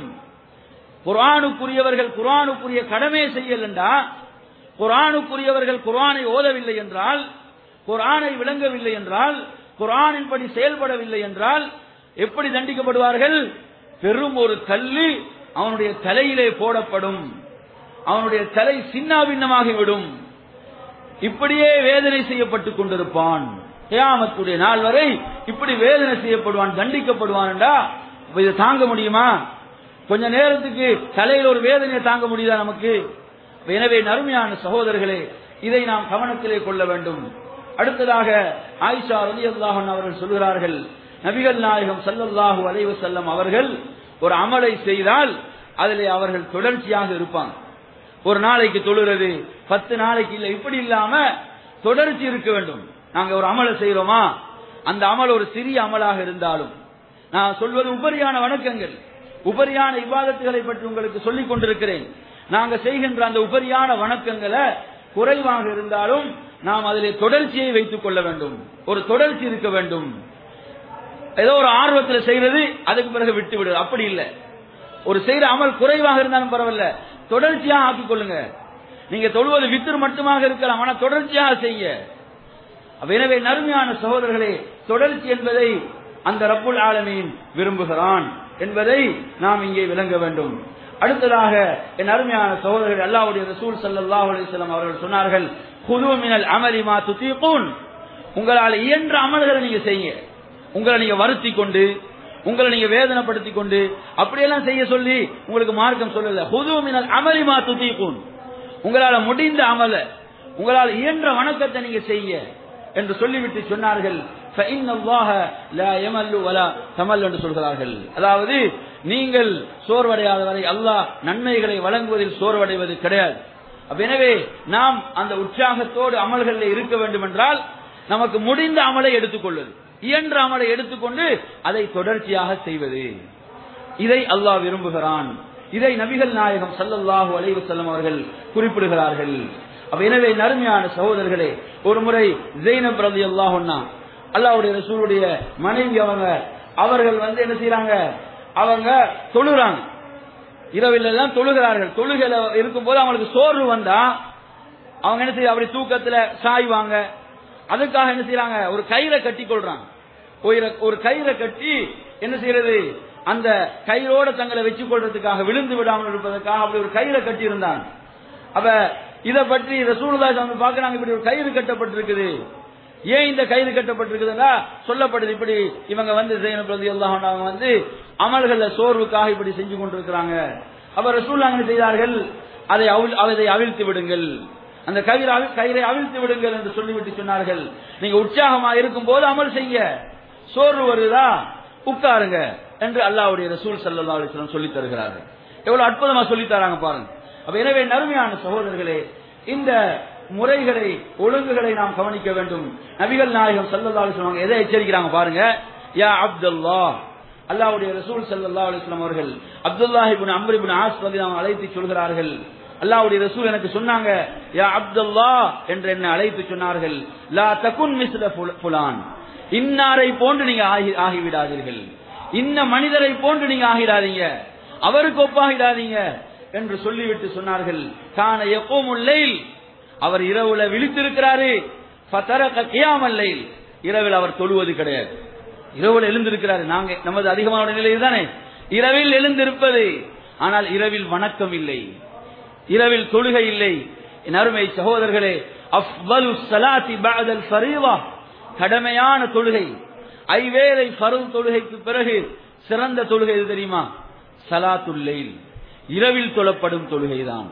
குர்ஆனுக்குரியவர்கள் குர்ஆனுக்குரிய கடமையை செய்யலண்டா, குர்ஆனுக்குரியவர்கள் குர்ஆனை ஓதவில்லை என்றால், குர்ஆனை விளங்கவில்லை என்றால், குர்ஆனின் படி செயல்படவில்லை என்றால் எப்படி தண்டிக்கப்படுவார்கள்? பெரும் ஒரு கல்லு அவனுடைய தலையிலே போடப்படும், அவனுடைய தலை சின்னாபின்னமாகிவிடும். இப்படியே வேதனை செய்யப்பட்டுக் கொண்டிருப்பான். கியாமத்துடைய நாள் வரை இப்படி வேதனை செய்யப்படுவான், தண்டிக்கப்படுவான். இதை தாங்க முடியுமா? கொஞ்ச நேரத்துக்கு தலையில் ஒரு வேதனையை தாங்க முடியுதா நமக்கு? எனவே நறுமையான சகோதரர்களே, இதை நாம் கவனத்திலே கொள்ள வேண்டும். அடுத்ததாக ஆயிஷா ரலியல்லாஹு அன்ஹா அவர்கள் சொல்கிறார்கள், நபிகள் நாயகம் ஸல்லல்லாஹு அலைஹி வஸல்லம் அவர்கள் ஒரு அமலை செய்தால் அதிலே அவர்கள் தொடர்ச்சியாக இருப்பாங்க. ஒரு நாளைக்கு தொழுகிறது, பத்து நாளைக்கு இல்லை, இப்படி இல்லாம தொடர்ச்சி இருக்க வேண்டும். நாங்க ஒரு அமலை செய்யறோமா, அந்த அமல் ஒரு சிறிய அமலாக இருந்தாலும், நான் சொல்வது உபரியான வணக்கங்கள், உபரியான இபாதத்துகளை பற்றி உங்களுக்கு சொல்லிக் கொண்டிருக்கிறேன். நாங்க செய்கின்ற அந்த உபரியான வணக்கங்களை குறைவாக இருந்தாலும் நாம் அதிலே தொடர்ச்சியை வைத்துக் கொள்ள வேண்டும். ஒரு தொடர்ச்சி இருக்க வேண்டும். ஏதோ ஒரு ஆர்வத்தில் செய்யறது, அதுக்கு பிறகு விட்டு விடுறது, அப்படி இல்லை. ஒரு செய்யற அமல் குறைவாக இருந்தாலும் பரவாயில்ல, தொடர்ச்சியாக ஆக்கிக் கொள்ளுங்க. நீங்க தொழுவது வித்ர் மட்டுமாக இருக்கலாம், ஆனா தொடர்ச்சியாக செய்ய. எனவே நறுமையான சகோதரர்களே, தொடர்ச்சி என்பதை அந்த ரப்புல் ஆலமீன் விரும்புகிறான் என்பதை நாம் இங்கே விளங்க வேண்டும். அடுத்ததாக என் அருமையான சகோதரர்கள், அல்லாஹ்வுடைய ரசூல் ஸல்லல்லாஹு அலைஹி வஸல்லம் அவர்கள் சொன்னார்கள், குது மினல் அமலி மா துதீகூன், உங்களால் இயன்ற அமல்களை நீங்க செய்யுங்க. உங்களை நீங்க வருத்தி கொண்டு, உங்களை நீங்க வேதனைப்படுத்தி கொண்டு அப்படியெல்லாம் செய்ய சொல்லி உங்களுக்கு மார்க்கம் சொல்லல. குது மினல் அமலி மா துதீகூன், உங்களால் முடிந்த அமல, உங்களால் இயன்ற வணக்கத்தை நீங்க செய்ய என்று சொல்லிவிட்டு சொன்னார்கள், ஃபஇன்னல்லாஹ லா யமல்லு வலா தமல் என்று சொல்கிறார்கள். அதாவது நீங்கள் சோர்வடையாத வரை அல்லாஹ் நன்மைகளை வழங்குவதில் சோர்வடைவது கிடையாது. எனவே நாம் அந்த உற்சாகத்தோடு அமல்களில் இருக்க வேண்டும் என்றால் நமக்கு முடிந்த அமலை எடுத்துக்கொள்வது, இயன்ற அமலை எடுத்துக்கொண்டு அதை தொடர்ச்சியாக செய்வது, இதை அல்லாஹ் விரும்புகிறான். இதை நபிகள் நாயகம் ஸல்லல்லாஹு அலைஹி வஸல்லம் அவர்கள் குறிப்பிடுகிறார்கள். எனவே நறுமையான சகோதரர்களே, ஒரு முறை ஸைனப் ரலியல்லாஹு அன்ஹா, அல்லாஹ்வுடைய ரசூலுடைய மனைவி, அவங்க அவர்கள் வந்து என்ன செய்யறாங்க, அவங்க தொழுகிறாங்க, இரவில் எல்லாம் தொழுகிறார்கள். தொழுகையில இருக்கும்போது அவங்களுக்கு சோர்வு வந்தா அவங்க என்ன செய்ய, அப்படி தூக்கத்துல சாய்வாங்க. அதுக்காக என்ன செய்யறாங்க, ஒரு கயிறை கட்டி கொள்றாங்க. ஒரு கயிறை கட்டி என்ன செய்யறது, அந்த கயிறோட தங்களை வச்சுக் கொள்றதுக்காக, விழுந்து விடாமல் இருப்பதற்காக அப்படி ஒரு கயிறை கட்டி இருந்தாங்க. அப்ப இதை பற்றி ரசூலுல்லாஹி ஸல்லல்லாஹு அலைஹி வஸல்லம் பார்க்கறாங்க, இப்படி ஒரு கயிறு கட்டப்பட்டிருக்குது, ஏன் இந்த கைது கட்டப்பட்டிருக்குதுன்னா சொல்லப்படுது. இப்படி இவங்க வந்து ஸைனப் ரலியல்லாஹு அன்ஹா வந்து அமல்கள சோர்வுக்காக இப்படி செஞ்சு கொண்டிருக்கிறாங்க. அப்ப ரசூலுல்லாஹ் என்ன செய்தார்கள், அதை அதை அவிழ்த்து விடுங்கள், அந்த கயிறை கயிறை அவிழ்த்து விடுங்கள் என்று சொல்லிவிட்டு சொன்னார்கள், நீங்க உற்சாகமா இருக்கும் போது அமல் செய்ய, சோர்வு வருதா உட்காருங்க என்று அல்லாஹ்வுடைய ரசூல் ஸல்லல்லாஹு அலைஹி வஸல்லம் சொல்லி தருகிறார்கள். எவ்வளவு அற்புதமா சொல்லி தராங்க பாருங்க. அப்ப எனவே நறுமையான சகோதரர்களே, இந்த முறைகளை ஒழுங்குகளை நாம் கவனிக்க வேண்டும். நபிகள் நாயகம் ஸல்லல்லாஹு அலைஹி வஸல்லம் எதை எச்சரிக்கிறாங்க பாருங்க. யா அப்துல்லாஹ், அல்லாஹ்வுடைய ரசூல் ஸல்லல்லாஹு அலைஹி வஸல்லம் அவர்கள் Abdullah ibn Amr ibn As ரலியல்லாஹு அழைத்து சொல்கிறார்கள், அல்லாஹ்வுடைய ரசூல் எனக்கு சொன்னாங்க, யா அப்துல்லாஹ் என்று என்ன அழைத்து சொன்னார்கள், லா தகுன் மிஸ்ல ஃபுலான், இன்னாரை போன்று நீங்க ஆகிவிடாதீர்கள், இன்ன மனிதரை போன்று நீங்க ஆகிடாதீங்க, அவருக்கு ஒப்பாகிடாதீங்க என்று சொல்லிவிட்டு சொன்னார்கள், கான யகூமுல் லைல், அவர் இரவுல விழித்திருக்கிறாரு, ஃபதரக கியாமல் லைல், இரவில் அவர் தொழுவது கிடையாது, இரவில் எழுந்திருக்கிறாரு. நாங்க நமது அதிகமான நிலையில் தானே இரவில் எழுந்திருப்பது, ஆனால் இரவில் வணக்கம் இல்லை, இரவில் தொழுகை இல்லை. என் அருமை சகோதரர்களே, அஃதலு ஸலாத்தி பஅதல் ஃபரீதா, கடமையான தொழுகை, ஐவேளை ஃபர்து தொழுகைக்கு பிறகு சிறந்த தொழுகை எது தெரியுமா? ஸலாத்துல் லைல், இரவில் தொழப்படும் தொழுகைதான்.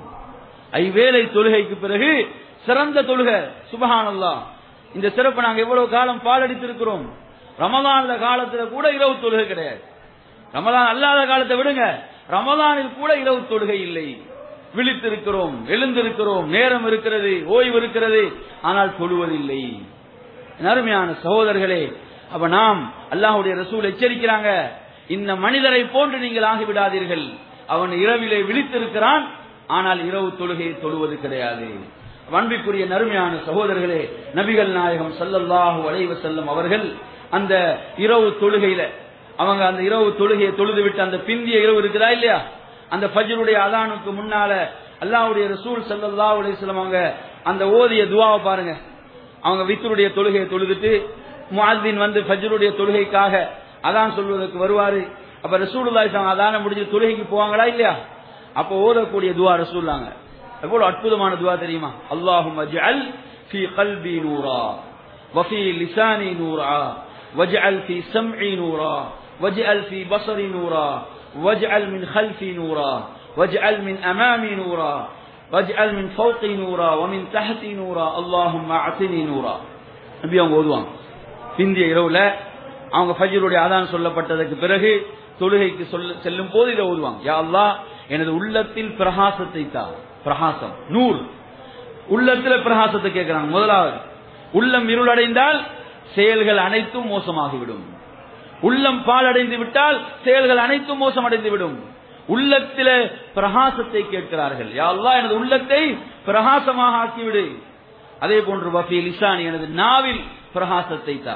ஐவேளை தொழுகைக்கு பிறகு சிறந்த தொழுகை. சுப்ஹானல்லாஹ், இந்த சிறப்பு நாங்க எவ்வளவு காலம் பாடடித்திருக்கிறோம். ரமலான்ல காலத்துல கூட இரவு தொழுகை கிடையாது. ரமலான் அல்லாத காலத்தை விடுங்க, ரமலானில் கூட இரவு தொழுகை இல்லை. விழித்திருக்கிறோம், எழுந்திருக்கிறோம், நேரம் இருக்கிறது, ஓய்வு இருக்கிறது, ஆனால் தொழுவதில்லை. அருமையான சகோதரர்களே, அப்ப நாம் அல்லாஹ்வுடைய ரசூல் எச்சரிக்கிறாங்க, இந்த மனிதரை போன்று நீங்கள் ஆகிவிடாதீர்கள், அவன் இரவிலே விழித்திருக்கிறான், ஆனால் இரவு தொழுகையை தொழுவது கிடையாது. அன்பிற்குரிய நறுமையான சகோதரர்களே, நபிகள் நாயகம் ஸல்லல்லாஹு அலைஹி வஸல்லம் அவர்கள் அந்த இரவு தொழுகையில அவங்க அந்த இரவு தொழுகையை தொழுது விட்டு அந்த பிந்திய இரவு இருக்குதா இல்லையா, அந்த ஃபஜ்ருடைய அதானுக்கு முன்னால அல்லாஹ்வுடைய ரசூல் ஸல்லல்லாஹு அலைஹி வஸல்லம் அவங்க அந்த ஓதிய துஆவை பாருங்க. அவங்க வித்ருடைய தொழுகையை தொழுதுட்டு முஅத்தின் வந்து ஃபஜ்ருடைய தொழுகைக்காக அதான் சொல்வதற்கு வருவாரு. அப்ப ரசூலுல்லாஹி ஸல்லல்லாஹு அலைஹி வஸல்லம் அதான முடிஞ்சு தொழுகைக்கு போவாங்களா இல்லையா, அப்ப ஓதக்கூடிய துஆ ரசூலுல்லாஹ் எவ்வளவு அற்புதமான துஆ தெரியுமா? அல்லாஹும்ம ஜஅல் ஃபீ கல்பி நூரா வஃபீ லிசானி நூரா வஜஅல் ஃபீ சம்இ நூரா வஜஅல் ஃபீ பஸரி நூரா வஜஅல் மின் خلفي நூரா வஜஅல் மின் அமாமி நூரா வஜஅல் மின் ஃபௌகி நூரா வமின் தஹ்தி நூரா அல்லாஹும்ம அஅதினி நூரா. நபி அவங்க ஓதுவாங்க பிந்திய இரவுல. அவங்க ஃபஜ்ருடைய அதான் சொல்லப்பட்டதற்கு பிறகு தொழுகைக்கு செல்லும் போது இதை ஓதுவாங்க. யா அல்லாஹ், எனது உள்ளத்தில் பிரகாசத்தை தா. பிரகாசம், நூர், உள்ளத்துல பிரகாசத்தை கேட்கிறாங்க. முதலாவது, உள்ளம் இருளடைந்தால் செயல்கள் அனைத்தும் மோசமாகிவிடும். உள்ளம் பாலடைந்து விட்டால் செயல்கள் அனைத்தும் மோசமடைந்து விடும். உள்ளத்தில பிரகாசத்தை கேட்கிறார்கள். யா அல்லாஹ், எனது உள்ளத்தை பிரகாசமாக ஆக்கிவிடு. அதே போன்று வஃபீ லிசானி, எனது நாவில் பிரகாசத்தை தா.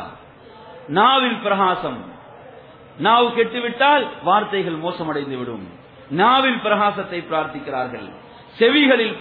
நாவில் பிரகாசம், நாவு கெட்டுவிட்டால் வார்த்தைகள் மோசமடைந்து விடும். நாவில் பிரகாசத்தை பிரார்த்திக்கிறார்கள். செவிகளில்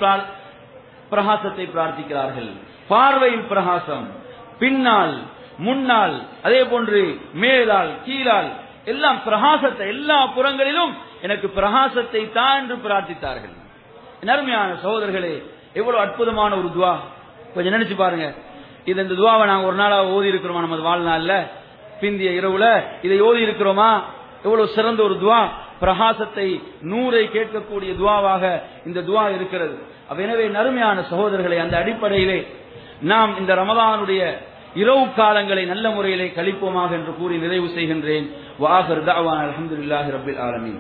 பிரகாசத்தை பிரார்த்திக்கிறார்கள். பார்வையில் பிரகாசம், பின்னால் முன்னால், அதே போன்று மேலால் கீழால் எல்லாம் பிரகாசத்தை, எல்லா புறங்களிலும் எனக்கு பிரகாசத்தை தான் என்று பிரார்த்தித்தார்கள். அருமையான சகோதரர்களே, எவ்வளவு அற்புதமான ஒரு துவா. கொஞ்சம் நினைச்சு பாருங்க. இது இந்த துவாவை நாங்க ஒரு நாளா ஓதி இருக்கிறோமா? நமது வாழ்நாள்ல பிந்திய இரவுல இதை ஓதி இருக்கிறோமா? எவ்வளவு சிறந்த ஒரு துவா. பிரகாசத்தை, நூரை கேட்கக்கூடிய துவாவாக இந்த துவா இருக்கிறது. எனவே நறுமையான சகோதரர்களை, அந்த அடிப்படையிலே நாம் இந்த ரமலானுடைய இரவு காலங்களை நல்ல முறையிலே கழிப்போமாக என்று கூறி நிறைவு செய்கின்றேன். வஆகிர் தஅவானா அல்ஹம்துலில்லாஹி ரப்பில் ஆலமீன்.